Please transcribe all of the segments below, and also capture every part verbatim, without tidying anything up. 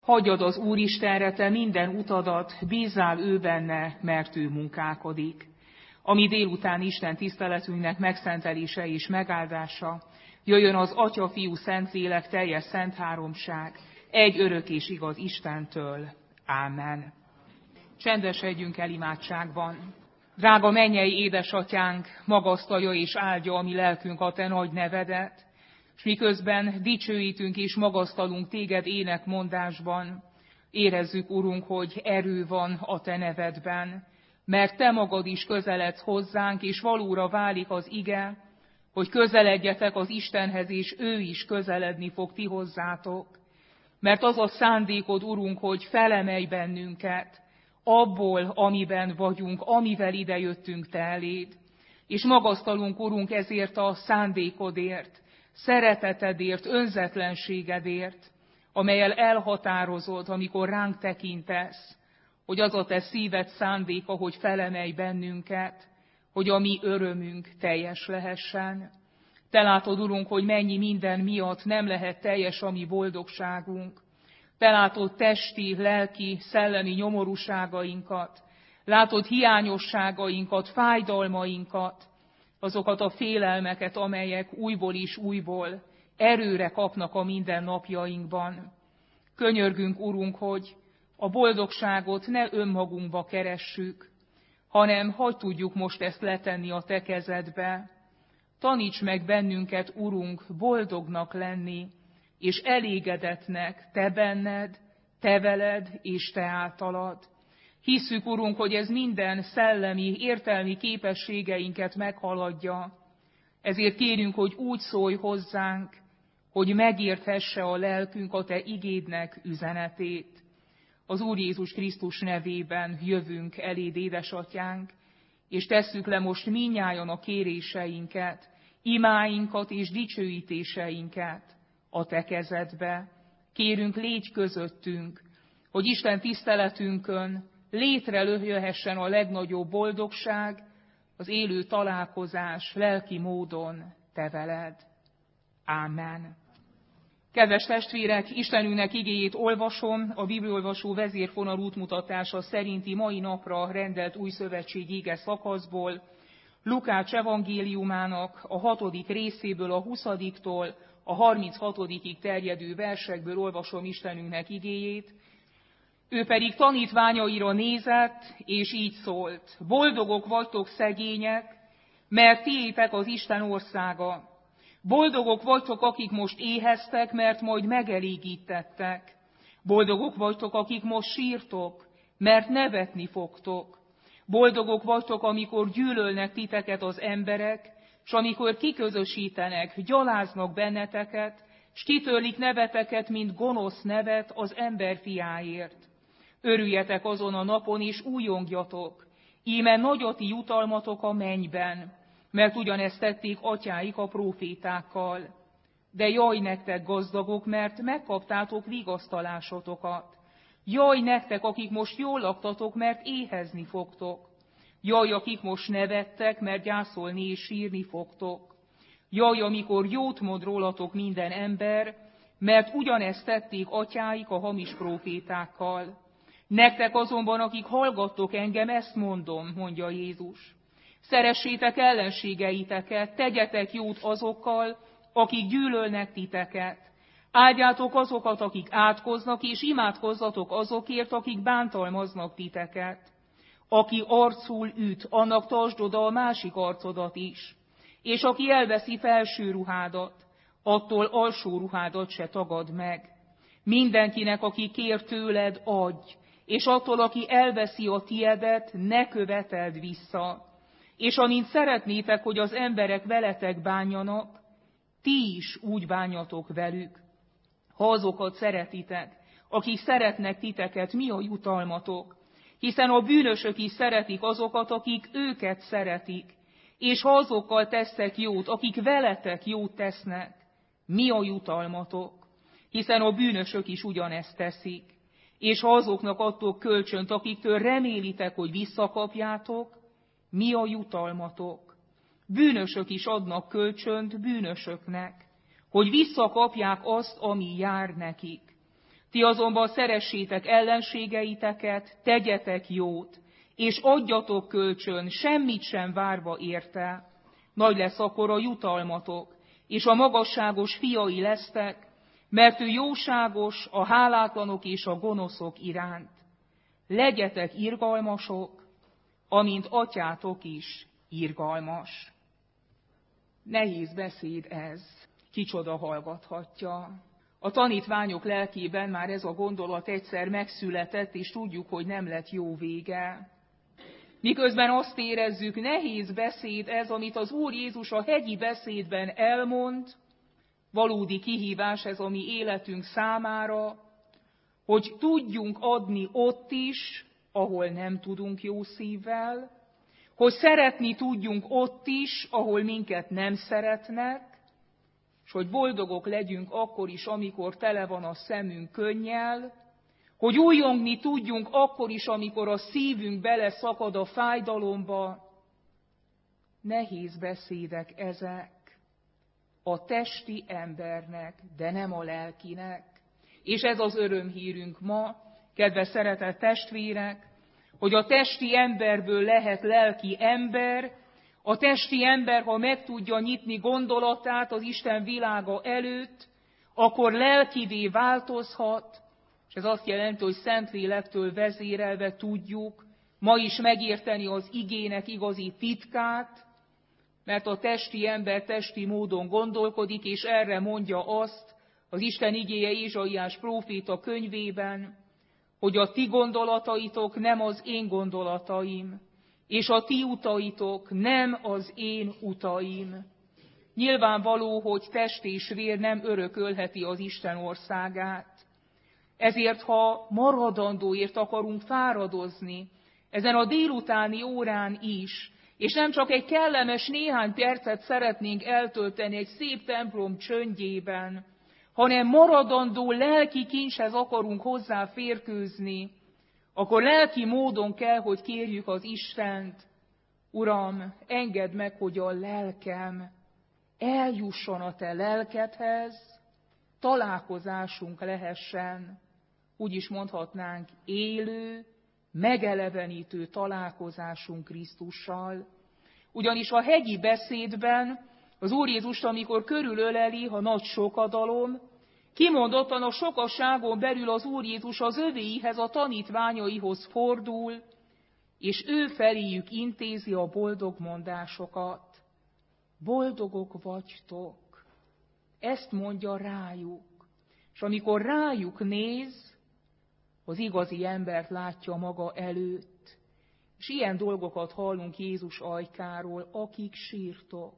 Hagyjad az Úristenre te minden utadat, bízzál ő benne, mert ő munkálkodik. Ami délután Isten tiszteletünknek megszentelése és megáldása, jöjjön az Atya, Fiú, Szentlélek teljes szent háromság, egy örök és igaz Istentől. Ámen. Csendesedjünk el imádságban. Drága mennyei édesatyánk, magasztalja és áldja a mi lelkünk a te nagy nevedet, és miközben dicsőítünk és magasztalunk téged énekmondásban, érezzük, Urunk, hogy erő van a te nevedben, mert te magad is közeledsz hozzánk, és valóra válik az ige, hogy közeledjetek az Istenhez, és ő is közeledni fog ti hozzátok. Mert az a szándékod, Urunk, hogy felemelj bennünket abból, amiben vagyunk, amivel idejöttünk te eléd. És magasztalunk, Urunk, ezért a szándékodért, szeretetedért, önzetlenségedért, amellyel elhatározod, amikor ránk tekintesz, hogy az a te szíved szándéka, hogy felemelj bennünket, hogy a mi örömünk teljes lehessen. Te látod, Urunk, hogy mennyi minden miatt nem lehet teljes a mi boldogságunk. Te látod testi, lelki, szellemi nyomorúságainkat, látod hiányosságainkat, fájdalmainkat, azokat a félelmeket, amelyek újból és újból erőre kapnak a mindennapjainkban. Könyörgünk, Urunk, hogy a boldogságot ne önmagunkba keressük, hanem hadd tudjuk most ezt letenni a te kezedbe. Taníts meg bennünket, Urunk, boldognak lenni, és elégedetnek te benned, te veled és te általad. Hisszük, Urunk, hogy ez minden szellemi, értelmi képességeinket meghaladja. Ezért kérünk, hogy úgy szólj hozzánk, hogy megérthesse a lelkünk a te igédnek üzenetét. Az Úr Jézus Krisztus nevében jövünk eléd, édesatyánk, és tesszük le most mindnyájan a kéréseinket, imáinkat és dicsőítéseinket a te kezedbe. Kérünk, légy közöttünk, hogy Isten tiszteletünkön létrejöhessen a legnagyobb boldogság, az élő találkozás lelki módon te veled. Ámen. Kedves testvérek, Istenünknek igéjét olvasom, a Bibliaolvasó vezérfonal útmutatása szerinti mai napra rendelt új szövetség ige szakaszból, Lukács evangéliumának a hatodik részéből, a huszadiktól a harminchatodik terjedő versekből olvasom Istenünknek igéjét. Ő pedig tanítványaira nézett, és így szólt: boldogok vagytok szegények, mert tiétek az Isten országa. Boldogok vagytok, akik most éheztek, mert majd megelégítettek. Boldogok vagytok, akik most sírtok, mert nevetni fogtok. Boldogok vagytok, amikor gyűlölnek titeket az emberek, s amikor kiközösítenek, gyaláznak benneteket, s kitörlik neveteket, mint gonosz nevet az ember fiáért. Örüljetek azon a napon, és újongjatok, íme nagy a ti jutalmatok a mennyben, mert ugyanezt tették atyáik a prófétákkal. De jaj nektek, gazdagok, mert megkaptátok vigasztalásotokat. Jaj nektek, akik most jól laktatok, mert éhezni fogtok. Jaj, akik most nevettek, mert gyászolni és sírni fogtok. Jaj, amikor jót mond rólatok minden ember, mert ugyanezt tették atyáik a hamis prófétákkal. Nektek azonban, akik hallgattok engem, ezt mondom, mondja Jézus. Szeressétek ellenségeiteket, tegyetek jót azokkal, akik gyűlölnek titeket. Áldjátok azokat, akik átkoznak, és imádkozzatok azokért, akik bántalmaznak titeket. Aki arcul üt, annak tartsd oda a másik arcodat is. És aki elveszi felső ruhádat, attól alsó ruhádat se tagad meg. Mindenkinek, aki kér tőled, adj, és attól, aki elveszi a tiedet, ne követeld vissza. És amint szeretnétek, hogy az emberek veletek bánjanak, ti is úgy bánjatok velük. Ha azokat szeretitek, akik szeretnek titeket, mi a jutalmatok? Hiszen a bűnösök is szeretik azokat, akik őket szeretik. És ha azokkal tesztek jót, akik veletek jót tesznek, mi a jutalmatok? Hiszen a bűnösök is ugyanezt teszik. És ha azoknak adtok kölcsönt, akiktől remélitek, hogy visszakapjátok, mi a jutalmatok? Bűnösök is adnak kölcsönt bűnösöknek, hogy visszakapják azt, ami jár nekik. Ti azonban szeressétek ellenségeiteket, tegyetek jót, és adjatok kölcsön, semmit sem várva érte. Nagy lesz akkor a jutalmatok, és a magasságos fiai lesztek, mert ő jóságos a hálátlanok és a gonoszok iránt. Legyetek irgalmasok, amint atyátok is irgalmas. Nehéz beszéd ez, kicsoda hallgathatja. A tanítványok lelkében már ez a gondolat egyszer megszületett, és tudjuk, hogy nem lett jó vége. Miközben azt érezzük, nehéz beszéd ez, amit az Úr Jézus a hegyi beszédben elmond, valódi kihívás ez a mi életünk számára, hogy tudjunk adni ott is, ahol nem tudunk jó szívvel, hogy szeretni tudjunk ott is, ahol minket nem szeretnek, és hogy boldogok legyünk akkor is, amikor tele van a szemünk könnyel, hogy újjongni tudjunk akkor is, amikor a szívünk beleszakad a fájdalomba. Nehéz beszédek ezek a testi embernek, de nem a lelkinek. És ez az örömhírünk ma, kedves szeretett testvérek, hogy a testi emberből lehet lelki ember, a testi ember, ha meg tudja nyitni gondolatát az Isten világa előtt, akkor lelkivé változhat, és ez azt jelenti, hogy Szentlélektől vezérelve tudjuk ma is megérteni az igének igazi titkát, mert a testi ember testi módon gondolkodik, és erre mondja azt az Isten igéje Ézsaiás próféta könyvében, hogy a ti gondolataitok nem az én gondolataim, és a ti utaitok nem az én utaim. Nyilvánvaló, hogy test és vér nem örökölheti az Isten országát. Ezért, ha maradandóért akarunk fáradozni, ezen a délutáni órán is, és nem csak egy kellemes néhány percet szeretnénk eltölteni egy szép templom csöndjében, hanem maradandó lelki kincshez akarunk hozzáférkőzni, akkor lelki módon kell, hogy kérjük az Istent, Uram, engedd meg, hogy a lelkem eljusson a te lelkedhez, találkozásunk lehessen, úgy is mondhatnánk, élő, megelevenítő találkozásunk Krisztussal. Ugyanis a hegyi beszédben az Úr Jézust, amikor körülöleli a nagy sokadalom, kimondottan a sokasságon belül az Úr Jézus az övéihez, a tanítványaihoz fordul, és ő feléjük intézi a boldog mondásokat. Boldogok vagytok. Ezt mondja rájuk. És amikor rájuk néz, az igazi embert látja maga előtt. És ilyen dolgokat hallunk Jézus ajkáról, akik sírtok.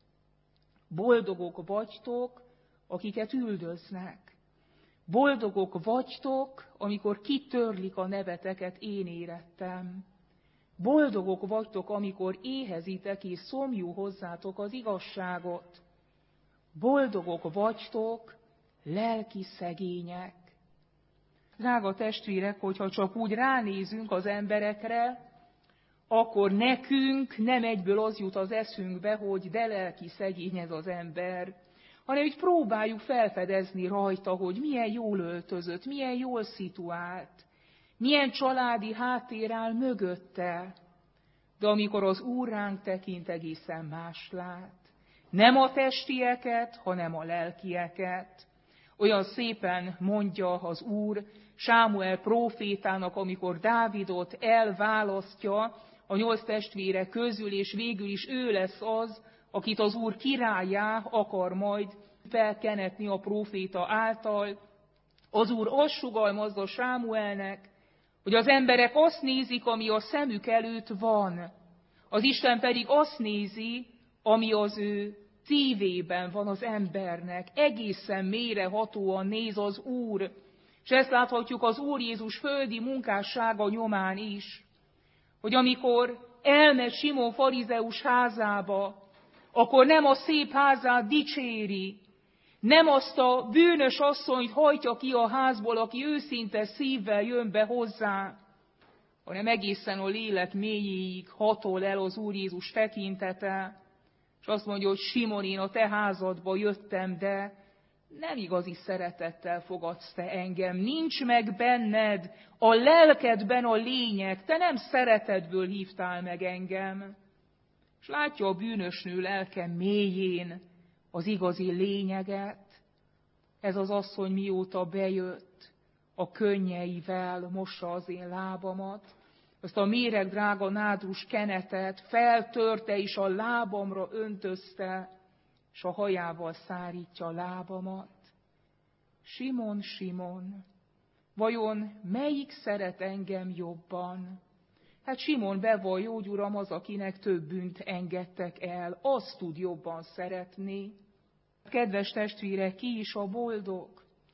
Boldogok vagytok, akiket üldöznek. Boldogok vagytok, amikor kitörlik a neveteket, én érettem. Boldogok vagytok, amikor éhezitek és szomjú hozzátok az igazságot. Boldogok vagytok, lelki szegények. Drága testvérek, hogyha csak úgy ránézünk az emberekre, akkor nekünk nem egyből az jut az eszünkbe, hogy de lelki szegény ez az ember, hanem hogy próbáljuk felfedezni rajta, hogy milyen jól öltözött, milyen jól szituált, milyen családi háttér áll mögötte. De amikor az Úr ránk tekint, egészen más lát. Nem a testieket, hanem a lelkieket. Olyan szépen mondja az Úr Sámuel prófétának, amikor Dávidot elválasztja a nyolc testvére közül, és végül is ő lesz az, akit az Úr királlyá akar majd felkenetni a próféta által. Az Úr azt sugallmazza Sámuelnek, hogy az emberek azt nézik, ami a szemük előtt van. Az Isten pedig azt nézi, ami az ő szívében van az embernek. Egészen mélyrehatóan néz az Úr. És ezt láthatjuk az Úr Jézus földi munkássága nyomán is, hogy amikor elmegy Simon farizeus házába, akkor nem a szép házát dicséri, nem azt a bűnös asszonyt hajtja ki a házból, aki őszinte szívvel jön be hozzá, hanem egészen a lélek mélyéig hatol el az Úr Jézus tekintete, és azt mondja, hogy Simon, én a te házadba jöttem, de nem igazi szeretettel fogadsz te engem, nincs meg benned a lelkedben a lényeg, te nem szeretetből hívtál meg engem. És látja a bűnös nő lelke mélyén az igazi lényeget. Ez az asszony mióta bejött, a könnyeivel mossa az én lábamat, azt a méregdrága nádrus kenetet feltörte és a lábamra öntözte, és a hajával szárítja a lábamat. Simon, Simon, vajon melyik szeret engem jobban? Hát Simon bevallja, hogy Uram, az, akinek több bűnt engedtek el, az tud jobban szeretni. Kedves testvérek, ki is a boldog?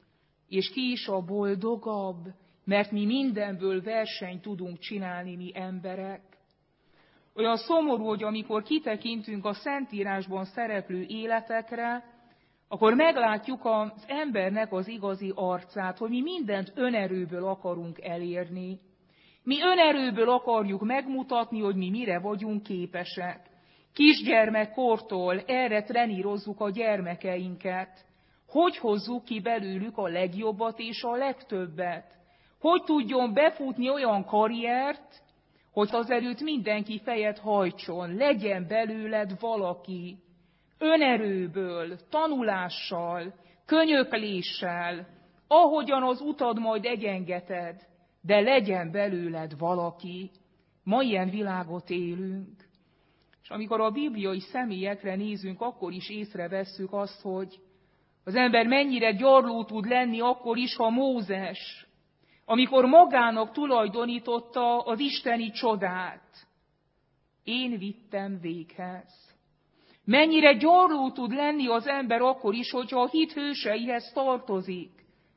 És ki is a boldogabb? Mert mi mindenből versenyt tudunk csinálni, mi emberek. Olyan szomorú, hogy amikor kitekintünk a Szentírásban szereplő életekre, akkor meglátjuk az embernek az igazi arcát, hogy mi mindent önerőből akarunk elérni. Mi önerőből akarjuk megmutatni, hogy mi mire vagyunk képesek. Kisgyermekkortól erre trenírozzuk a gyermekeinket. Hogy hozzuk ki belőlük a legjobbat és a legtöbbet? Hogy tudjon befutni olyan karriert, hogy azelőtt mindenki fejet hajtson, legyen belőled valaki. Önerőből, tanulással, könyökléssel, ahogyan az utad majd egyengeted, de legyen belőled valaki. Ma ilyen világot élünk. És amikor a bibliai személyekre nézünk, akkor is észrevesszük azt, hogy az ember mennyire gyarló tud lenni akkor is, ha Mózes, amikor magának tulajdonította az isteni csodát, én vittem véghez. Mennyire gyarló tud lenni az ember akkor is, hogyha a hit hőseihez tartozik,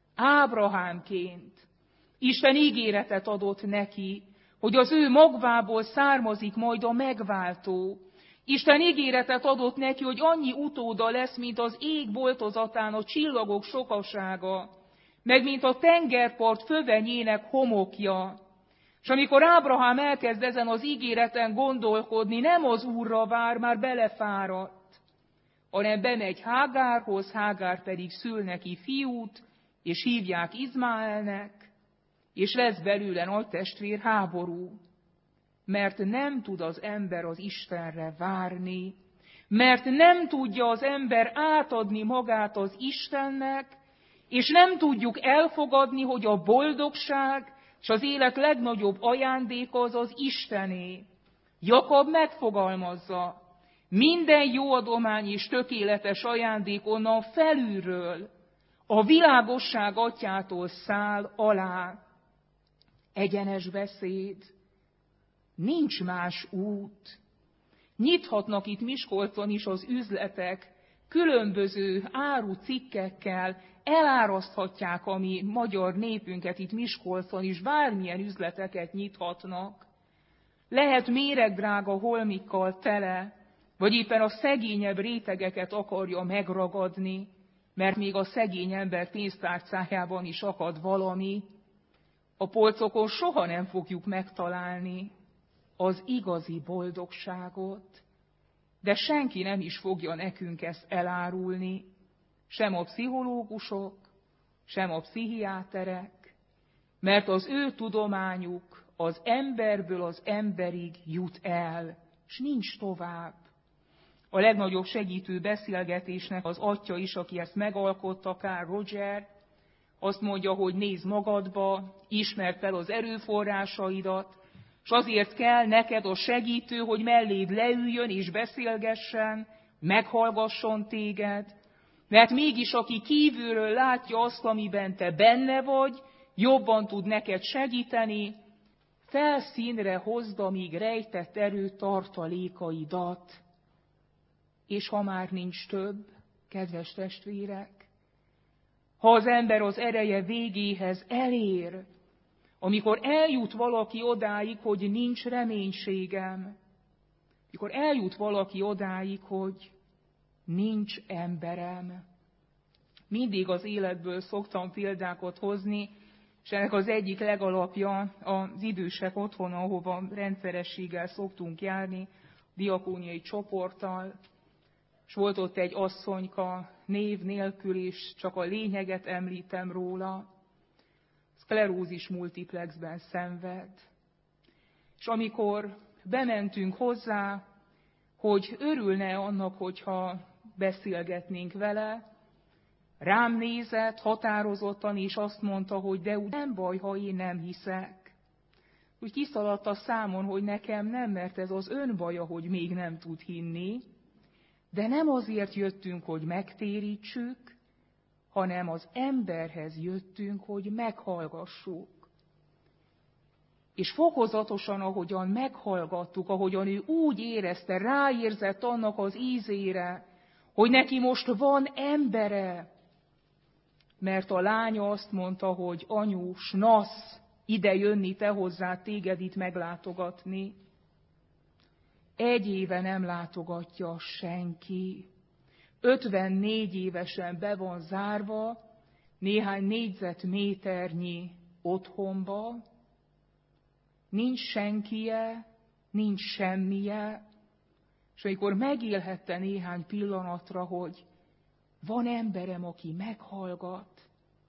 Ábrahámként. Isten ígéretet adott neki, hogy az ő magvából származik majd a megváltó. Isten ígéretet adott neki, hogy annyi utóda lesz, mint az ég boltozatán a csillagok sokasága, meg mint a tengerpart fövenyének homokja. És amikor Ábrahám elkezd ezen az ígéreten gondolkodni, nem az Úrra vár, már belefáradt, hanem bemegy Hágárhoz, Hágár pedig szül neki fiút, és hívják Izmaelnek, és lesz belőle nagy testvér háború. Mert nem tud az ember az Istenre várni, mert nem tudja az ember átadni magát az Istennek, és nem tudjuk elfogadni, hogy a boldogság és az élet legnagyobb ajándéka az az Istené. Jakab megfogalmazza, minden jó adomány és tökéletes ajándék onnan felülről, a világosság atyától száll alá. Egyenes beszéd, nincs más út. Nyithatnak itt Miskolcon is az üzletek, különböző árucikkekkel eláraszthatják a mi magyar népünket itt Miskolcon is, bármilyen üzleteket nyithatnak. Lehet méregdrága holmikkal tele, vagy éppen a szegényebb rétegeket akarja megragadni, mert még a szegény ember pénztárcájában is akad valami. A polcokon soha nem fogjuk megtalálni az igazi boldogságot, de senki nem is fogja nekünk ezt elárulni, sem a pszichológusok, sem a pszichiáterek, mert az ő tudományuk az emberből az emberig jut el, és nincs tovább. A legnagyobb segítő beszélgetésnek az atya is, aki ezt megalkotta, Carl Roger, azt mondja, hogy nézz magadba, ismerd fel az erőforrásaidat, és azért kell neked a segítő, hogy melléd leüljön és beszélgessen, meghallgasson téged, mert mégis aki kívülről látja azt, amiben te benne vagy, jobban tud neked segíteni, felszínre hozd a még rejtett erő tartalékaidat. És ha már nincs több, kedves testvérek, ha az ember az ereje végéhez elér, amikor eljut valaki odáig, hogy nincs reménységem, amikor eljut valaki odáig, hogy nincs emberem. Mindig az életből szoktam példákat hozni, és ennek az egyik legalapja az idősek otthona, ahova rendszerességgel szoktunk járni, diakóniai csoporttal. és volt ott egy asszonyka, név nélkül is, csak a lényeget említem róla, szklerózis multiplexben szenved. És amikor bementünk hozzá, hogy örülne annak, hogyha beszélgetnénk vele, rám nézett határozottan, és azt mondta, hogy de úgy nem baj, ha én nem hiszek. Úgy kiszaladt a számon, hogy nekem nem, mert ez az ön baja, hogy még nem tud hinni, de nem azért jöttünk, hogy megtérítsük, hanem az emberhez jöttünk, hogy meghallgassuk. És fokozatosan, ahogyan meghallgattuk, ahogyan ő úgy érezte, ráérzett annak az ízére, hogy neki most van embere, mert a lánya azt mondta, hogy anyu, snasz, ide jönni te hozzá, téged itt meglátogatni. Egy éve nem látogatja senki. ötvennégy évesen be van zárva, néhány négyzetméternyi otthonba, nincs senkije, nincs semmije, és amikor megélhette néhány pillanatra, hogy van emberem, aki meghallgat,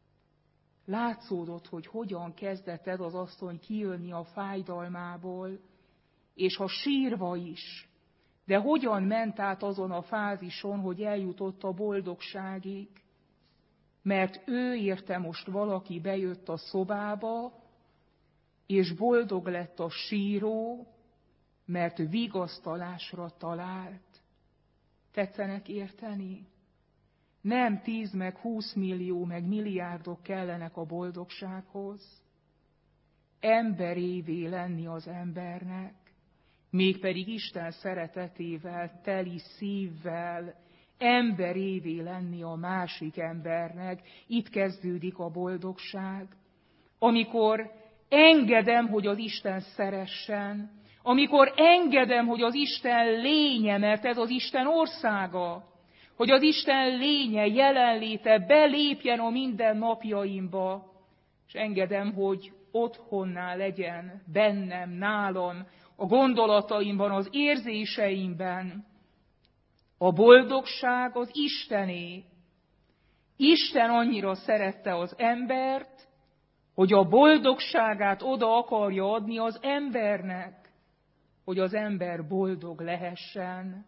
látszódott, hogy hogyan kezdett ez az asszony kijönni a fájdalmából, és ha sírva is, de hogyan ment át azon a fázison, hogy eljutott a boldogságig, mert ő érte most valaki bejött a szobába, és boldog lett a síró, mert vigasztalásra talált. Tetszenek érteni? Nem tíz, meg húsz millió, meg milliárdok kellenek a boldogsághoz. Emberévé lenni az embernek, mégpedig Isten szeretetével, teli szívvel, emberévé lenni a másik embernek. Itt kezdődik a boldogság. Amikor engedem, hogy az Isten szeressen, amikor engedem, hogy az Isten lénye, mert ez az Isten országa, hogy az Isten lénye, jelenléte belépjen a mindennapjaimba, és engedem, hogy otthonná legyen bennem, nálam, a gondolataimban, az érzéseimben. A boldogság az Istené. Isten annyira szerette az embert, hogy a boldogságát oda akarja adni az embernek, hogy az ember boldog lehessen.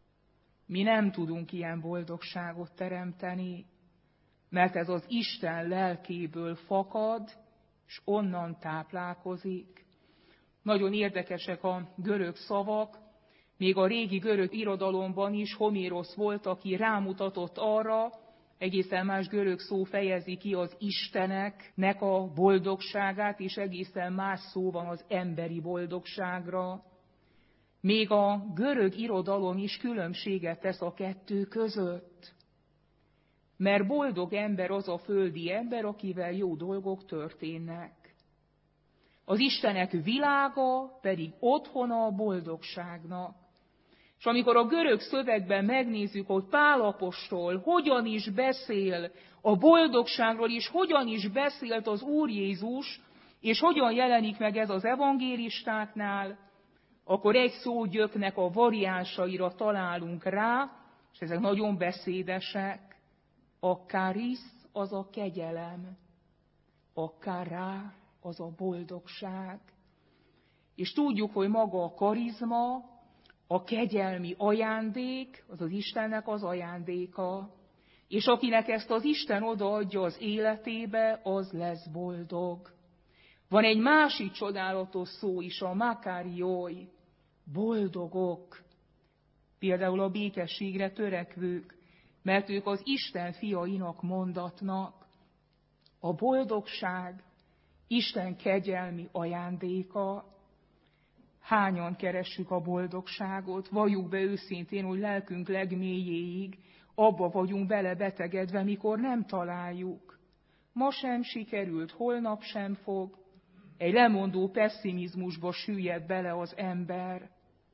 Mi nem tudunk ilyen boldogságot teremteni, mert ez az Isten lelkéből fakad, és onnan táplálkozik. Nagyon érdekesek a görög szavak, még a régi görög irodalomban is Homérosz volt, aki rámutatott arra, egészen más görög szó fejezi ki az isteneknek a boldogságát, és egészen más szó van az emberi boldogságra. Még a görög irodalom is különbséget tesz a kettő között. Mert boldog ember az a földi ember, akivel jó dolgok történnek. Az Istenek világa pedig otthona a boldogságnak. És amikor a görög szövegben megnézzük, hogy Pál apostol hogyan is beszél a boldogságról, és hogyan is beszélt az Úr Jézus, és hogyan jelenik meg ez az evangélistáknál, akkor egy szógyöknek a variánsaira találunk rá, és ezek nagyon beszédesek. A karisz az a kegyelem, a kará az a boldogság. És tudjuk, hogy maga a karizma, a kegyelmi ajándék, az az Istennek az ajándéka. És akinek ezt az Isten odaadja az életébe, az lesz boldog. Van egy másik csodálatos szó is, a makarioi, boldogok. Például a békességre törekvők, mert ők az Isten fiainak mondatnak. A boldogság Isten kegyelmi ajándéka. Hányan keressük a boldogságot? Valljuk be őszintén, hogy lelkünk legmélyéig abba vagyunk belebetegedve, mikor nem találjuk. Ma sem sikerült, holnap sem fog. Egy lemondó pesszimizmusba süllyed bele az ember.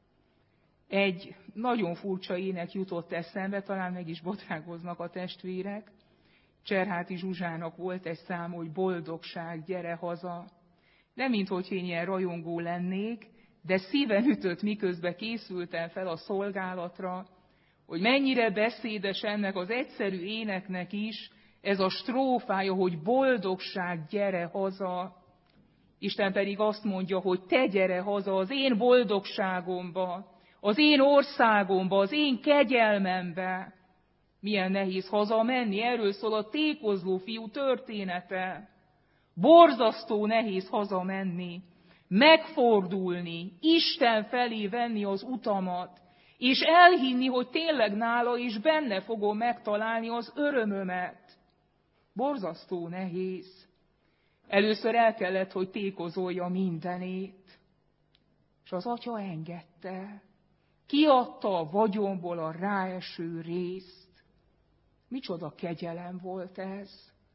Egy nagyon furcsa ének jutott eszembe, talán meg is botrágoznak a testvérek. Cserháti Zsuzsának volt egy szám, hogy boldogság, gyere haza. Nem minthogy én ilyen rajongó lennék, de szíven ütött, miközben készültem fel a szolgálatra, hogy mennyire beszédes ennek az egyszerű éneknek is ez a strófája, hogy boldogság, gyere haza. Isten pedig azt mondja, hogy te gyere haza az én boldogságomba, az én országomba, az én kegyelmembe. Milyen nehéz hazamenni, erről szól a tékozló fiú története. Borzasztó nehéz hazamenni, megfordulni, Isten felé venni az utamat, és elhinni, hogy tényleg nála és benne fogom megtalálni az örömömet. Borzasztó nehéz. Először el kellett, hogy tékozolja mindenét. És az atya engedte. Kiadta a vagyonból a ráeső részt. Micsoda kegyelem volt ez.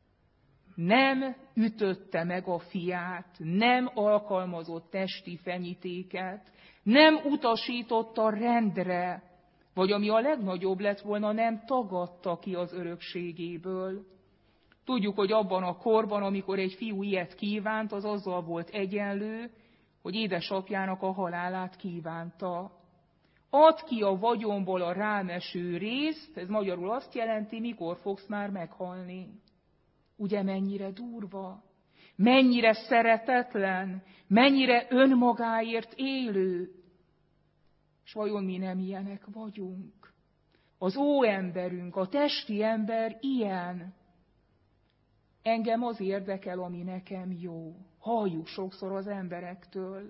Nem ütötte meg a fiát, nem alkalmazott testi fenyítéket, nem utasította rendre, vagy ami a legnagyobb lett volna, nem tagadta ki az örökségéből. Tudjuk, hogy abban a korban, amikor egy fiú ilyet kívánt, az azzal volt egyenlő, hogy édesapjának a halálát kívánta. Add ki a vagyonból a rám eső részt, ez magyarul azt jelenti, mikor fogsz már meghalni. Ugye mennyire durva, mennyire szeretetlen, mennyire önmagáért élő. S vajon mi nem ilyenek vagyunk? Az óemberünk, a testi ember ilyen. Engem az érdekel, ami nekem jó. Halljuk sokszor az emberektől.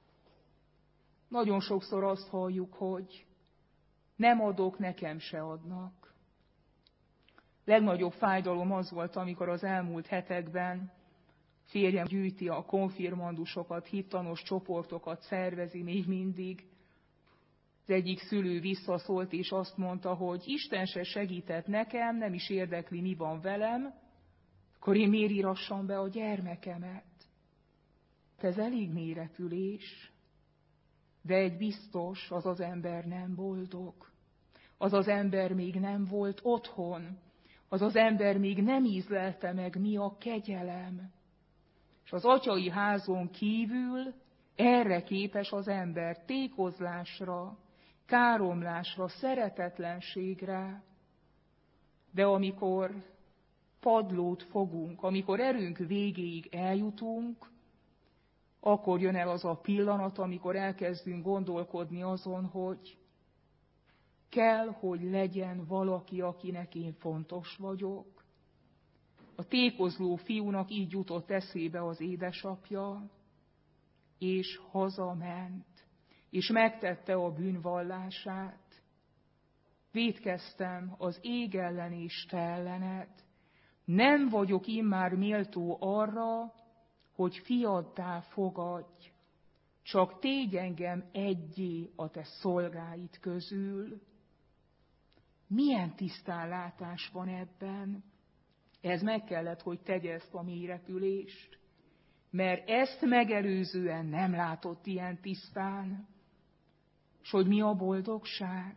Nagyon sokszor azt halljuk, hogy nem adok, nekem se adnak. Legnagyobb fájdalom az volt, amikor az elmúlt hetekben férjem gyűjti a konfirmandusokat, hittanos csoportokat szervezi még mindig. Az egyik szülő visszaszólt és azt mondta, hogy Isten se segített nekem, nem is érdekli, mi van velem, akkor én miért írassam be a gyermekemet? Ez elég mélyretülés. De egy biztos, az az ember nem boldog. Az az ember még nem volt otthon. Az az ember még nem ízlelte meg, mi a kegyelem. És az atyai házon kívül erre képes az ember, tékozlásra, káromlásra, szeretetlenségre. De amikor padlót fogunk, amikor erőnk végéig eljutunk, akkor jön el az a pillanat, amikor elkezdünk gondolkodni azon, hogy kell, hogy legyen valaki, akinek én fontos vagyok. A tékozló fiúnak így jutott eszébe az édesapja, és hazament, és megtette a bűnvallását. Vétkeztem az ég ellen és te ellened. Nem vagyok immár méltó arra, hogy fiaddá fogadj, csak tégy engem egyé a te szolgáid közül. Milyen tisztánlátás van ebben? Ez meg kellett, hogy tegye ezt a mélyrepülést, mert ezt megelőzően nem látott ilyen tisztán. És hogy mi a boldogság?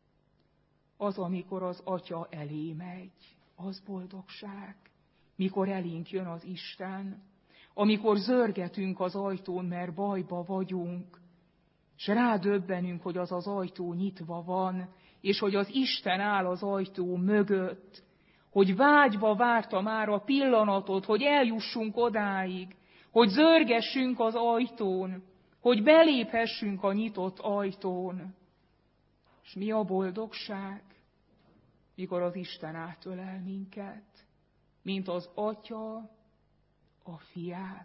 Az, amikor az Atya elé megy, az boldogság. Mikor elénk jön az Isten, amikor zörgetünk az ajtón, mert bajba vagyunk, és rádöbbenünk, hogy az az ajtó nyitva van, és hogy az Isten áll az ajtó mögött, hogy vágyva várta már a pillanatot, hogy eljussunk odáig, hogy zörgessünk az ajtón, hogy beléphessünk a nyitott ajtón. És mi a boldogság, mikor az Isten átölel minket, mint az Atya a fiát.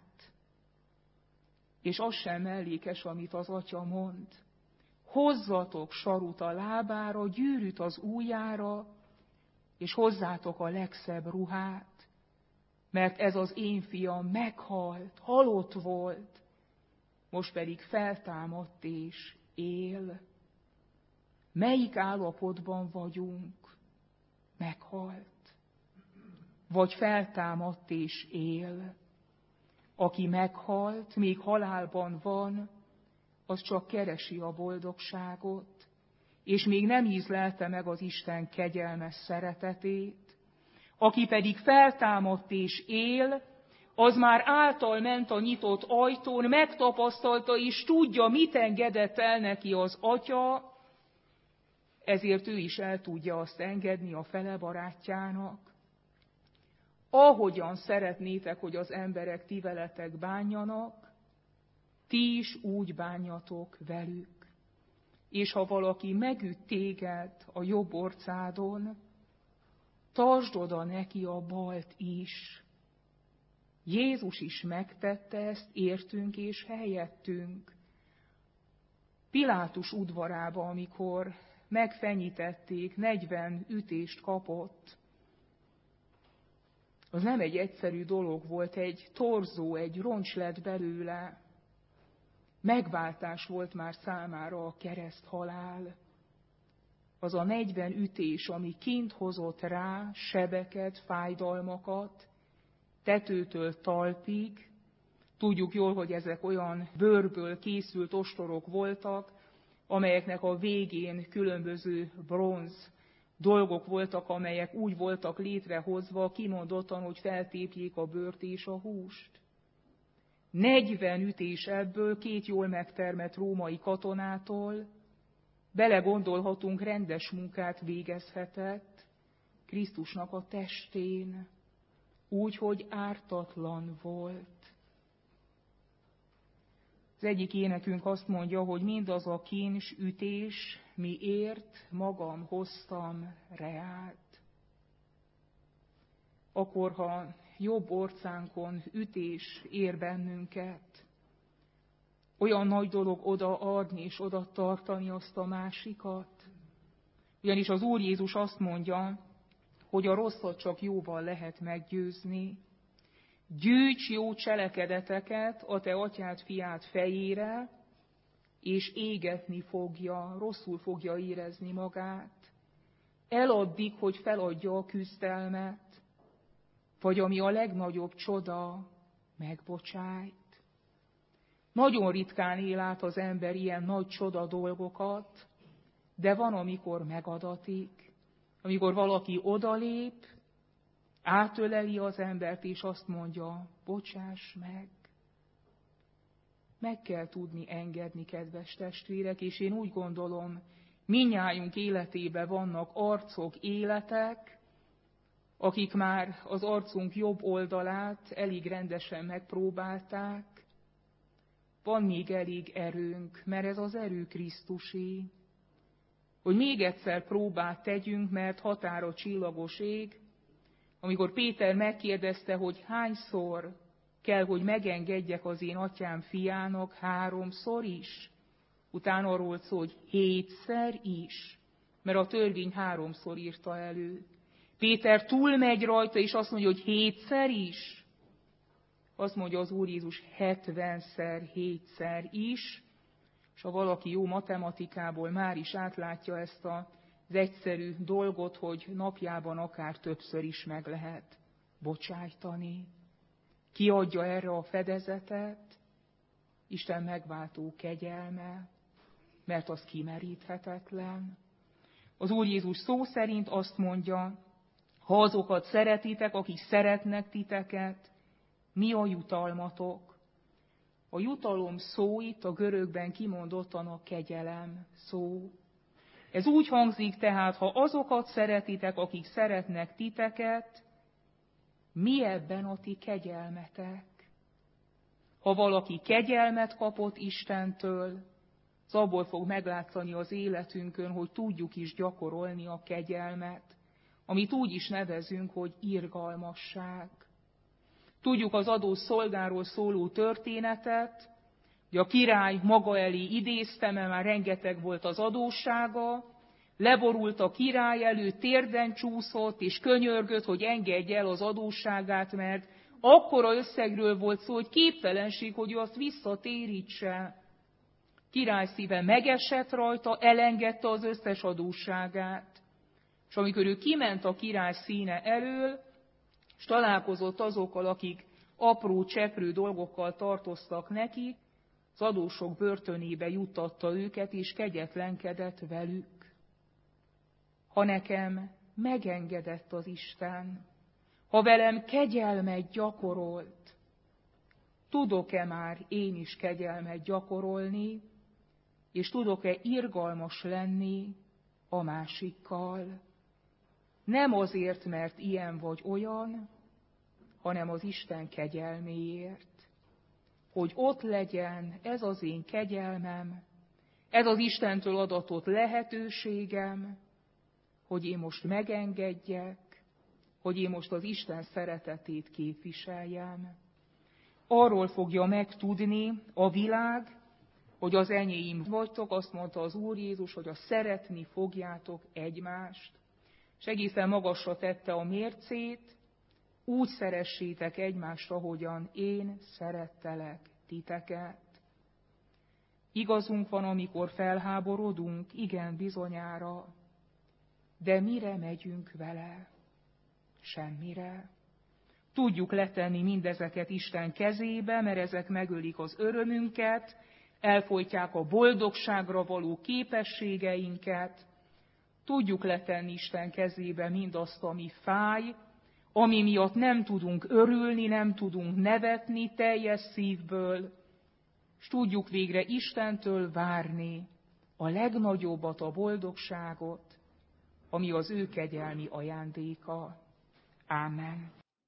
És az sem mellékes, amit az Atya mond. Hozzatok sarut a lábára, gyűrűt az ujjára, és hozzátok a legszebb ruhát, mert ez az én fiam meghalt, halott volt, most pedig feltámadt és él. Melyik állapotban vagyunk? Meghalt. Vagy feltámadt és él. Aki meghalt, még halálban van, az csak keresi a boldogságot, és még nem ízlelte meg az Isten kegyelmes szeretetét. Aki pedig feltámadt és él, az már által ment a nyitott ajtón, megtapasztalta és tudja, mit engedett el neki az Atya. ezért ő is el tudja azt engedni a fele barátjának. Ahogyan szeretnétek, hogy az emberek ti veletek bánjanak, ti is úgy bánjatok velük. És ha valaki megüt téged a jobb orcádon, tartsd oda neki a balt is. Jézus is megtette ezt értünk és helyettünk. Pilátus udvarába, amikor megfenyítették, negyven ütést kapott. Az nem egy egyszerű dolog volt, egy torzó, egy roncs lett belőle. Megváltás volt már számára a kereszthalál. Az a negyven ütés, ami kint hozott rá sebeket, fájdalmakat, tetőtől talpig. Tudjuk jól, hogy ezek olyan bőrből készült ostorok voltak, amelyeknek a végén különböző bronz dolgok voltak, amelyek úgy voltak létrehozva, kimondottan, hogy feltépjék a bőrt és a húst. negyven ütés ebből két jól megtermett római katonától, belegondolhatunk, rendes munkát végezhetett Krisztusnak a testén, úgy, hogy ártatlan volt. Az egyik énekünk azt mondja, hogy mindaz a kins ütés, miért magam hoztam reát. Akkor, ha jobb orcánkon ütés ér bennünket, olyan nagy dolog odaadni és oda tartani azt a másikat. Ugyanis az Úr Jézus azt mondja, hogy a rosszat csak jóval lehet meggyőzni. Gyűjts jó cselekedeteket a te atyád fiád fejére, és égetni fogja, rosszul fogja érezni magát. Eladdig, hogy feladja a küzdelmet, vagy ami a legnagyobb csoda, megbocsájt. Nagyon ritkán él át az ember ilyen nagy csoda dolgokat, de van, amikor megadatik, amikor valaki odalép, átöleli az embert, és azt mondja, bocsáss meg. Meg kell tudni engedni, kedves testvérek, és én úgy gondolom, mindnyájunk életében vannak arcok, életek, akik már az arcunk jobb oldalát elég rendesen megpróbálták. Van még elég erőnk, mert ez az erő Krisztusé, hogy még egyszer próbát tegyünk, mert határa csillagos ég. Amikor Péter megkérdezte, hogy hányszor kell, hogy megengedjek az én atyám fiának, háromszor is. Utána arról volt szó, hogy hétszer is, mert a törvény háromszor írta elő. Péter túlmegy rajta, és azt mondja, hogy hétszer is. Azt mondja az Úr Jézus, hetvenszer, hétszer is. És ha valaki jó matematikából már is átlátja ezt az egyszerű dolgot, hogy napjában akár többször is meg lehet bocsájtani. Ki adja erre a fedezetet? Isten megváltó kegyelme, mert az kimeríthetetlen. Az Úr Jézus szó szerint azt mondja, ha azokat szeretitek, akik szeretnek titeket, mi a jutalmatok? A jutalom szó itt a görögben kimondottan a kegyelem szó. Ez úgy hangzik tehát, ha azokat szeretitek, akik szeretnek titeket, mi ebben a ti kegyelmetek? Ha valaki kegyelmet kapott Istentől, az abból fog meglátszani az életünkön, hogy tudjuk is gyakorolni a kegyelmet, amit úgy is nevezünk, hogy irgalmasság. Tudjuk az adó szolgáról szóló történetet, hogy a király maga elé idézte, mert már rengeteg volt az adóssága, leborult a király előtt, térden csúszott, és könyörgött, hogy engedje el az adósságát, mert akkora összegről volt szó, hogy képtelenség, hogy ő azt visszatérítse. Király szíve megesett rajta, elengedte az összes adósságát. És amikor ő kiment a király színe elől, és találkozott azokkal, akik apró, cseprő dolgokkal tartoztak neki, az adósok börtönébe juttatta őket, és kegyetlenkedett velük. Ha nekem megengedett az Isten, ha velem kegyelmet gyakorolt, tudok-e már én is kegyelmet gyakorolni, és tudok-e irgalmas lenni a másikkal. Nem azért, mert ilyen vagy olyan, hanem az Isten kegyelméért. Hogy ott legyen ez az én kegyelmem, ez az Istentől adatott lehetőségem, hogy én most megengedjek, hogy én most az Isten szeretetét képviseljem. Arról fogja megtudni a világ, hogy az enyém vagytok, azt mondta az Úr Jézus, hogy a szeretni fogjátok egymást. És egészen magasra tette a mércét, úgy szeressétek egymást, ahogyan én szerettelek titeket. Igazunk van, amikor felháborodunk, igen, bizonyára, de mire megyünk vele? Semmire. Tudjuk letenni mindezeket Isten kezébe, mert ezek megölik az örömünket, elfojtják a boldogságra való képességeinket. Tudjuk letenni Isten kezébe mindazt, ami fáj, ami miatt nem tudunk örülni, nem tudunk nevetni teljes szívből, és tudjuk végre Istentől várni a legnagyobbat, a boldogságot, ami az ő kegyelmi ajándéka. Ámen.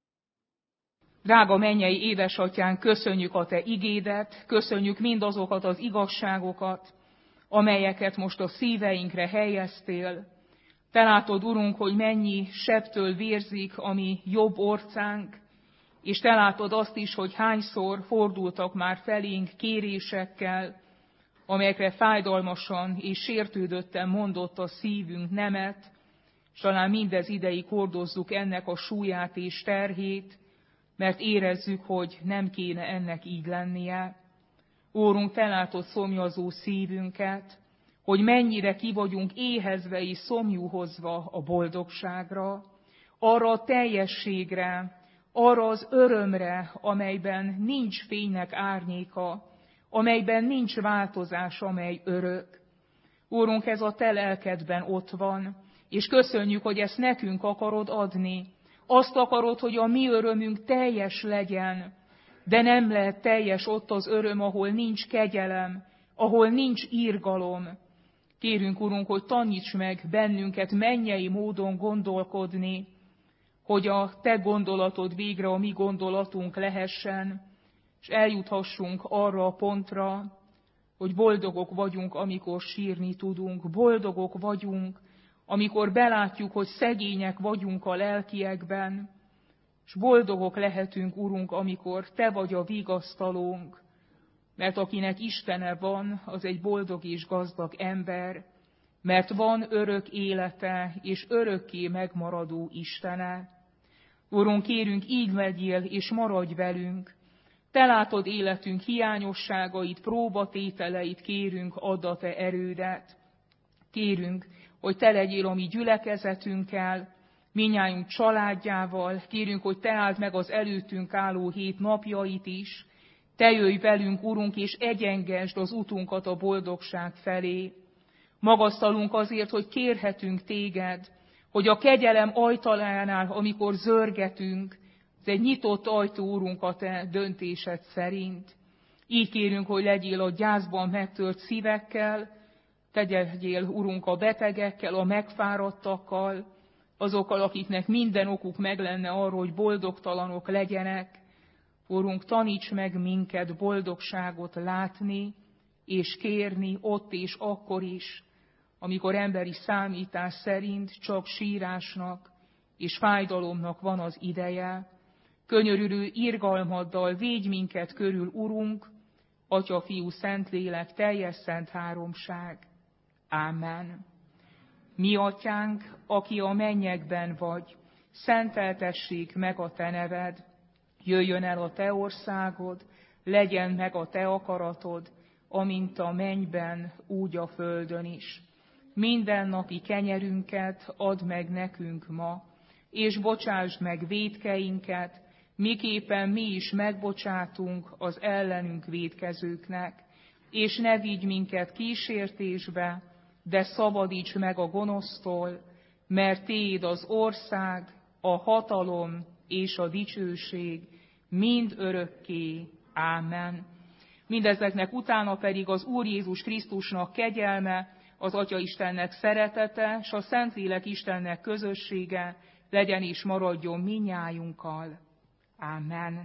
Drága mennyei édesatyánk, köszönjük a te igédet, köszönjük mindazokat az igazságokat, amelyeket most a szíveinkre helyeztél. Te látod, Urunk, hogy mennyi sebtől vérzik a mi jobb orcánk, és te látod azt is, hogy hányszor fordultak már felénk kérésekkel, amelyekre fájdalmasan és sértődötten mondott a szívünk nemet, és talán mindez ideig hordozzuk ennek a súlyát és terhét, mert érezzük, hogy nem kéne ennek így lennie. Úrunk, te látod szomjazó szívünket, hogy mennyire ki vagyunk éhezve és szomjúhozva a boldogságra, arra a teljességre, arra az örömre, amelyben nincs fénynek árnyéka, amelyben nincs változás, amely örök. Úrunk, ez a te lelkedben ott van, és köszönjük, hogy ezt nekünk akarod adni. Azt akarod, hogy a mi örömünk teljes legyen, de nem lehet teljes ott az öröm, ahol nincs kegyelem, ahol nincs irgalom. Kérünk, Urunk, hogy taníts meg bennünket mennyei módon gondolkodni, hogy a te gondolatod végre a mi gondolatunk lehessen, és eljuthassunk arra a pontra, hogy boldogok vagyunk, amikor sírni tudunk, boldogok vagyunk, amikor belátjuk, hogy szegények vagyunk a lelkiekben, és boldogok lehetünk, Urunk, amikor te vagy a vigasztalónk, mert akinek Istene van, az egy boldog és gazdag ember, mert van örök élete és örökké megmaradó Istene. Urunk, kérünk, így legyél és maradj velünk. Te látod életünk hiányosságait, próbatételeit, kérünk, add a te erődet. Kérünk, hogy te legyél a mi gyülekezetünkkel, mindnyájunk családjával, kérünk, hogy te áld meg az előttünk álló hét napjait is, te jöjj velünk, Urunk, és egyengesd az utunkat a boldogság felé. Magasztalunk azért, hogy kérhetünk téged, hogy a kegyelem ajtajánál, amikor zörgetünk, ez egy nyitott ajtó, Urunk, a te döntésed szerint. Így kérünk, hogy legyél a gyászban megtört szívekkel, tegyél, Urunk, a betegekkel, a megfáradtakkal, azokkal, akiknek minden okuk meg lenne arról, hogy boldogtalanok legyenek. Urunk, taníts meg minket boldogságot látni és kérni ott és akkor is, amikor emberi számítás szerint csak sírásnak és fájdalomnak van az ideje. Könyörülő irgalmaddal védj minket körül, Urunk, Atya, Fiú, Szentlélek, teljes szent háromság. Ámen. Mi Atyánk, aki a mennyekben vagy, szenteltessék meg a te neved, jöjjön el a te országod, legyen meg a te akaratod, amint a mennyben, úgy a földön is. Mindennapi kenyerünket add meg nekünk ma, és bocsásd meg vétkeinket, miképpen mi is megbocsátunk az ellenünk vétkezőknek, és ne vigy minket kísértésbe, de szabadíts meg a gonosztól, mert tiéd az ország, a hatalom és a dicsőség mind örökké. Ámen. Mindezeknek utána pedig az Úr Jézus Krisztusnak kegyelme, az Atya Istennek szeretete, s a Szentlélek Istennek közössége legyen és maradjon mindnyájunkkal. Ámen.